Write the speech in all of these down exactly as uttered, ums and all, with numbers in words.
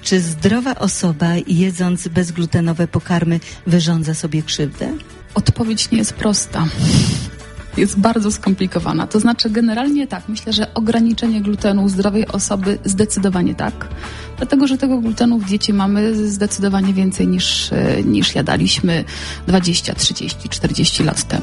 czy zdrowa osoba, jedząc bezglutenowe pokarmy, wyrządza sobie krzywdę? Odpowiedź nie jest prosta. Jest bardzo skomplikowana. To znaczy generalnie tak, myślę, że ograniczenie glutenu u zdrowej osoby zdecydowanie tak. Dlatego, że tego glutenu w diecie mamy zdecydowanie więcej niż, niż jadaliśmy dwadzieścia, trzydzieści, czterdzieści lat temu.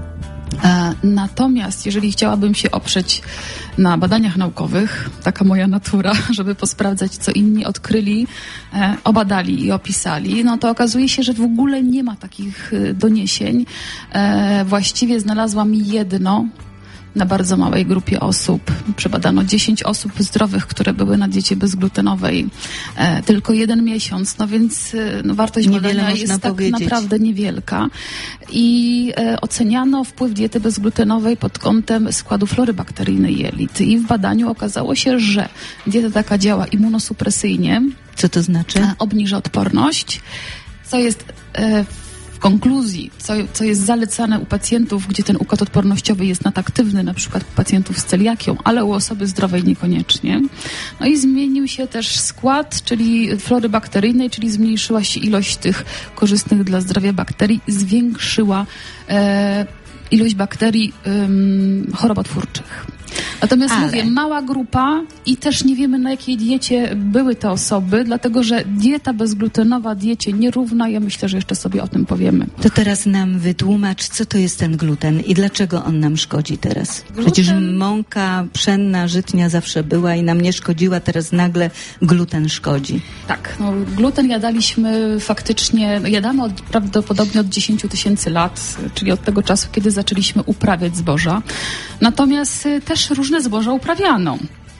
Natomiast jeżeli chciałabym się oprzeć na badaniach naukowych, taka moja natura, żeby posprawdzać, co inni odkryli, e, obadali i opisali, no to okazuje się, że w ogóle nie ma takich doniesień. E, właściwie znalazłam jedno na bardzo małej grupie osób. Przebadano dziesięć osób zdrowych, które były na diecie bezglutenowej. E, tylko jeden miesiąc, no więc no, wartość Niewiele badania jest tak powiedzieć. naprawdę niewielka. I e, oceniano wpływ diety bezglutenowej pod kątem składu flory bakteryjnej jelit. I w badaniu okazało się, że dieta taka działa immunosupresyjnie. Co to znaczy? E, obniża odporność, co jest e, w konkluzji, co, co jest zalecane u pacjentów, gdzie ten układ odpornościowy jest nadaktywny, na przykład u pacjentów z celiakią, ale u osoby zdrowej niekoniecznie. No i zmienił się też skład, czyli flory bakteryjnej, czyli zmniejszyła się ilość tych korzystnych dla zdrowia bakterii, zwiększyła e, ilość bakterii um, chorobotwórczych. Natomiast Ale... mówię, mała grupa i też nie wiemy, na jakiej diecie były te osoby, dlatego że dieta bezglutenowa diecie nierówna. Ja myślę, że jeszcze sobie o tym powiemy. To teraz nam wytłumacz, co to jest ten gluten i dlaczego on nam szkodzi teraz. Gluten... Przecież mąka pszenna, żytnia zawsze była i nam nie szkodziła, teraz nagle gluten szkodzi. Tak, no, gluten jadaliśmy faktycznie, jadamy od, prawdopodobnie od dziesięciu tysięcy lat, czyli od tego czasu, kiedy zaczęliśmy uprawiać zboża. Natomiast też różne zboża uprawiano.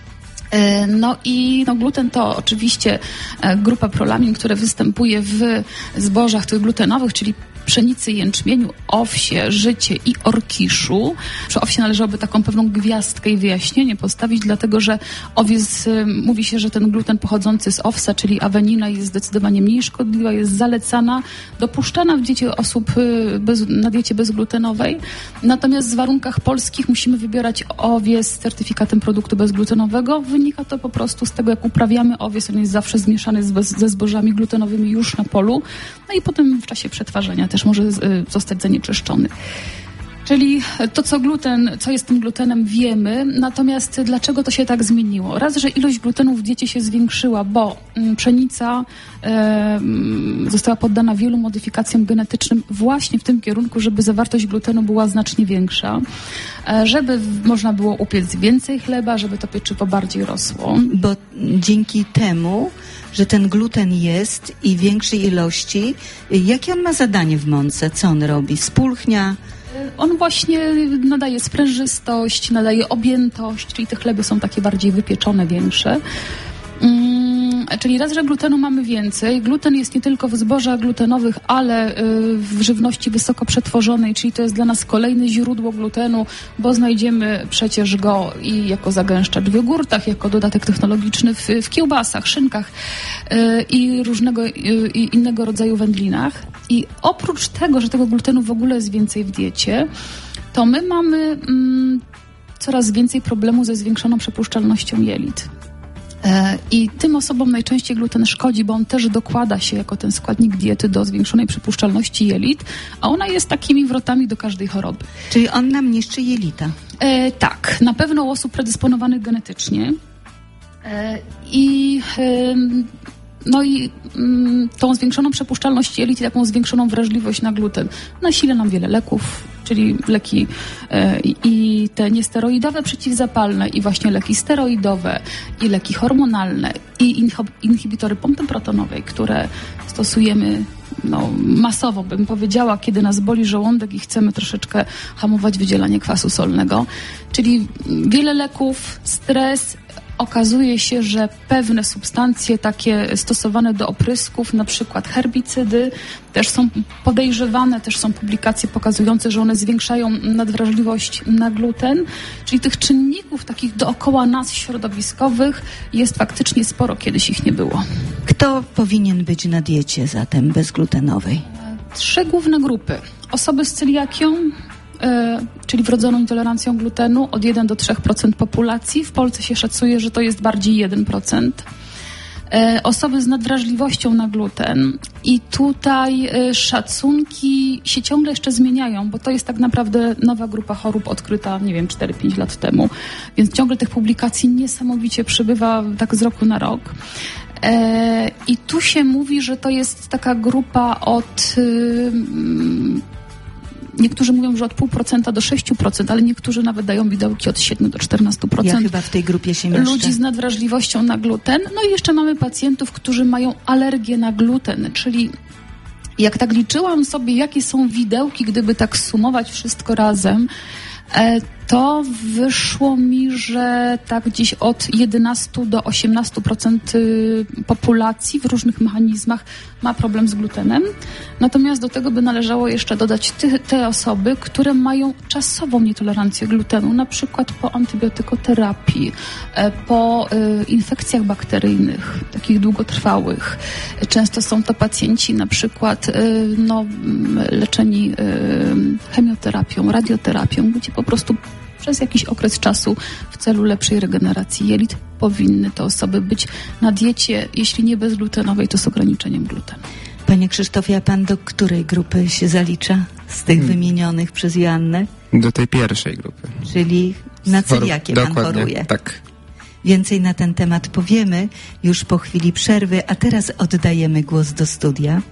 No i no, gluten to oczywiście grupa prolamin, która występuje w zbożach tych glutenowych, czyli pszenicy, jęczmieniu, owsie, życie i orkiszu. Przy owsie należałoby taką pewną gwiazdkę i wyjaśnienie postawić, dlatego że owiec, mówi się, że ten gluten pochodzący z owsa, czyli awenina, jest zdecydowanie mniej szkodliwa, jest zalecana, dopuszczana w diecie osób bez, na diecie bezglutenowej. Natomiast w warunkach polskich musimy wybierać owiec z certyfikatem produktu bezglutenowego. Wynika to po prostu z tego, jak uprawiamy owiec, on jest zawsze zmieszany z, ze zbożami glutenowymi już na polu, no i potem w czasie przetwarzania też może zostać zanieczyszczony. Czyli to, co gluten, co jest tym glutenem, wiemy, natomiast dlaczego to się tak zmieniło? Raz, że ilość glutenu w diecie się zwiększyła, bo pszenica e, została poddana wielu modyfikacjom genetycznym właśnie w tym kierunku, żeby zawartość glutenu była znacznie większa, e, żeby można było upiec więcej chleba, żeby to pieczywo bardziej rosło. Bo dzięki temu, że ten gluten jest i większej ilości, jakie on ma zadanie w mące? Co on robi? Spulchnia? On właśnie nadaje sprężystość, nadaje objętość, czyli te chleby są takie bardziej wypieczone, większe. Hmm, czyli raz, że glutenu mamy więcej. Gluten jest nie tylko w zbożach glutenowych, ale y, w żywności wysoko przetworzonej, czyli to jest dla nas kolejne źródło glutenu, bo znajdziemy przecież go i jako zagęszczacz w jogurtach, jako dodatek technologiczny w, w kiełbasach, szynkach y, i różnego y, i innego rodzaju wędlinach. I oprócz tego, że tego glutenu w ogóle jest więcej w diecie, to my mamy mm, coraz więcej problemu ze zwiększoną przepuszczalnością jelit. I tym osobom najczęściej gluten szkodzi, bo on też dokłada się jako ten składnik diety do zwiększonej przepuszczalności jelit, a ona jest takimi wrotami do każdej choroby. Czyli on nam niszczy jelita? E, tak, na pewno u osób predysponowanych genetycznie. E, I... E, No i mm, tą zwiększoną przepuszczalność jelit i taką zwiększoną wrażliwość na gluten nasila nam wiele leków, czyli leki e, i te niesteroidowe przeciwzapalne i właśnie leki steroidowe i leki hormonalne i inhib- inhibitory pompy protonowej, które stosujemy no, masowo, bym powiedziała, kiedy nas boli żołądek i chcemy troszeczkę hamować wydzielanie kwasu solnego. Czyli wiele leków, stres. Okazuje się, że pewne substancje takie stosowane do oprysków, na przykład herbicydy, też są podejrzewane, też są publikacje pokazujące, że one zwiększają nadwrażliwość na gluten, czyli tych czynników takich dookoła nas środowiskowych jest faktycznie sporo, kiedyś ich nie było. Kto powinien być na diecie zatem bezglutenowej? Trzy główne grupy. Osoby z celiakią, Yy, czyli wrodzoną intolerancją glutenu, od jeden do trzech procent populacji. W Polsce się szacuje, że to jest bardziej jeden procent. e, osoby z nadwrażliwością na gluten i tutaj e, szacunki się ciągle jeszcze zmieniają, bo to jest tak naprawdę nowa grupa chorób odkryta, nie wiem, cztery pięć lat temu, więc ciągle tych publikacji niesamowicie przybywa tak z roku na rok. E, I tu się mówi, że to jest taka grupa od... Y, Niektórzy mówią, że od pół procenta do sześciu procent, ale niektórzy nawet dają widełki od siedmiu do czternastu procent. Ja chyba w tej grupie się mieszczę. Ludzi z nadwrażliwością na gluten. No i jeszcze mamy pacjentów, którzy mają alergię na gluten, czyli jak tak liczyłam sobie, jakie są widełki, gdyby tak sumować wszystko razem, to wyszło mi, że tak gdzieś od jedenastu do osiemnastu procent populacji w różnych mechanizmach ma problem z glutenem. Natomiast do tego by należało jeszcze dodać ty, te osoby, które mają czasową nietolerancję glutenu, na przykład po antybiotykoterapii, po y, infekcjach bakteryjnych, takich długotrwałych. Często są to pacjenci na przykład y, no, leczeni y, chemioterapią, radioterapią, gdzie po prostu przez jakiś okres czasu w celu lepszej regeneracji jelit powinny te osoby być na diecie, jeśli nie bezglutenowej, to z ograniczeniem glutenu. Panie Krzysztofie, a pan do której grupy się zalicza z tych hmm. wymienionych przez Joannę? Do tej pierwszej grupy. Czyli na celiakię pan Dokładnie, choruje. Tak. Więcej na ten temat powiemy już po chwili przerwy, a teraz oddajemy głos do studia.